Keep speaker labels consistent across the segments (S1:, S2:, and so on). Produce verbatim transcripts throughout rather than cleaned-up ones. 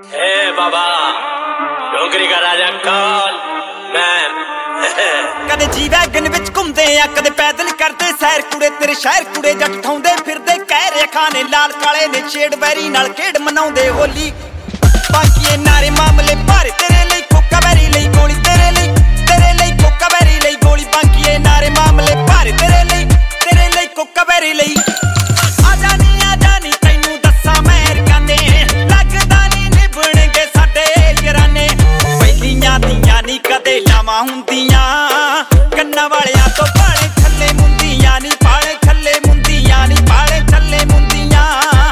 S1: ए बाबा डोगरी का राजा कौन मैं
S2: कदे जी वैगन विच घुमदे आ कदे पैदल करदे सैर कुड़े तेरे शहर कुड़े जट ठौंदे फिरदे कहरे खाने लाल काले ने छेड़ बैरी नाल खेड़ मनाउंदे होली बाकी नारे मामले भारे तेरे ਲਈ ਕੋਕਾ ਵੈਰੀ ਲਈ ਗੋਲੀ तेरे ਲਈ तेरे ਲਈ ਕੋਕਾ ਵੈਰੀ ਲਈ ਗੋਲੀ ਬਾਕੀ ਨਾਰੇ ਮਾਮਲੇ ਭਾਰੇ तेरे ਲਈ तेरे ਲਈ ਕੋਕਾ ਵੈਰੀ ਲਈ ਆ ਜਾਨੀ ਆ ਜਾਨੀ ਤੈਨੂੰ ਦੱਸਾਂ ਮੈਂ ਕਾਨੇ ਲੱਗਦਾ ਨਹੀਂ ਨਿਭਣਗੇ ਸਾਡੇ ਯਾਰਾਨੇ ਪਹਿਲੀਆਂ ਦੀਆਂ ਨਹੀਂ ਕਦੇ ਲਾਵਾਂ ਹੁੰਦੀਆਂ ਕੰਨਾਂ ਵਾਲਿਆਂ ਤੋਂ ਪਾਲੇ ਥੱਲੇ ਮੁੰਦੀਆਂ ਨਹੀਂ ਪਾਲੇ ਥੱਲੇ ਮੁੰਦੀਆਂ ਨਹੀਂ ਪਾਲੇ ਥੱਲੇ ਮੁੰਦੀਆਂ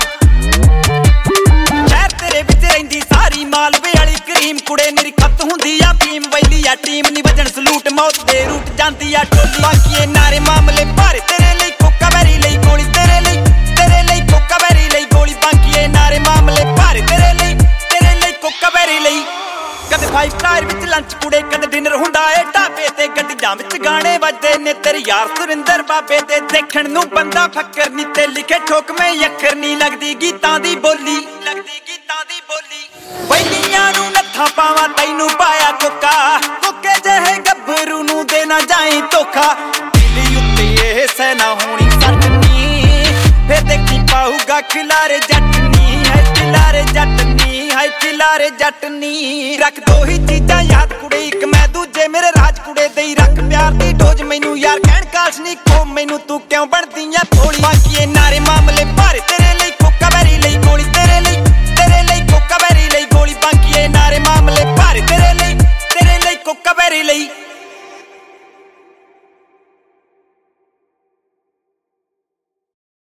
S2: ਸ਼ਹਿਰ ਤੇਰੇ ਵਿੱਚ ਰਹਿੰਦੀ ਸਾਰੀ ਮਾਲਵੇ ਵਾਲੀ ਕਰੀਮ ਕੁੜੇ ਮੇਰੀ ਖੱਤ ਹੁੰਦੀ ਆ ਭੀਮ ਵੈਲੀ ਆ ਟੀਮ ਨਹੀਂ ਵਜਣ ਸਲੂਟ ਮੌਤ ਦੇ ਰੂਟ ਜਾਂਦੀ ਆ ਟੋਲੀ ਬਾਕੀ ਨਾਰੇ ਮਾਮਲੇ ਭਾਰੇ ਤੇਰੇ ਲਈ ਕੋਕਾ ਵੈਰੀ ਲਈ ਗੋਲੀ ਤੇਰੇ ਲਈ ਤੇਰੇ ਲਈ ਕੋਕਾ ਵੈਰੀ ਲਈ ਗੋਲੀ ਬਾਕੀ ਨਾਰੇ ਮਾਮਲੇ ਭਾਰੇ ਤੇਰੇ ਲਈ ਤੇਰੇ ਲਈ ਕੋਕਾ ਵੈਰੀ ਲਈ ਕਦੇ ਫਾਈਵ ਸਟਾਰ ਵਿੱਚ ਲੰਚ ਕੁੜੇ ਕਦੇ ਡਿਨਰ ਹੁੰਦਾ ਏ ਢਾਬੇ ਤੇ ਗੱਡੀਆਂ ਵਿੱਚ ਗਾਣੇ ਵੱਜਦੇ ਨੇ ਤੇਰੇ ਯਾਰ ਸੁਰਿੰਦਰ ਬਾਬੇ ਤੇ ਦੇਖਣ ਨੂੰ ਬੰਦਾ ਫੱਕਰ ਨੀ ਤੇ ਲਿਖੇ ਠੋਕਵੇਂ ਅੱਖਰ ਨੀ ਲੱਗਦੀ ਗੀਤਾਂ ਦੀ ਬੋਲੀ ਲੱਗਦੀ ਗੀਤਾਂ ਦੀ ਬੋਲੀ ਵੈਲੀਆਂ ਨੂੰ ਨੱਥਾ ਪਾਵਾਂ ਤੈਨੂੰ ਪਾਇਆ ਕੋਕਾ ਕੋਕੇ ਜਿਹੇ ਗੱਭਰੂ ਨੂੰ ਦੇ ਨਾ ਜਾਈ ਧੋਖਾ ਦਿੱਲੀ ਉੱਤੇ ਇਹ ਸੈਨਾ ਹੋਣੀ ਸੱਜਣੀ ਫੇਰ ਦੇਖੀ ਪਾਊਗਾ ਖਿਲਾਰੇ ਜੱਟਨੀ ਹੈ ਖਿਲਾਰੇ ਜੱਟਨੀ ਹੈ ਖਿਲਾਰੇ ਜੱਟਨੀ ਰੱਖ ਦੋ ਹੀ ਚੀਜ਼ਾਂ ਯਾਦ ਕੁੜੇ ਇੱਕ ਮੈਂ ਦੂਜੇ ਮੇਰੇ ਰਾਜ ਕੁੜੇ ਦੇਈ ਰੱਖ ਪਿਆਰ ਦੀ ਡੋਜ ਮੈਨੂੰ ਯਾਰ ਕਹਿਣ ਕਾਸ਼ ਨਹੀਂ ਕੋ ਮੈਨੂੰ ਤੂੰ ਕਿਉਂ ਬਣਦੀ ਆ ਥੋੜੀ ਬਾਕੀ ਨਾਰੇ ਮਾਮਲੇ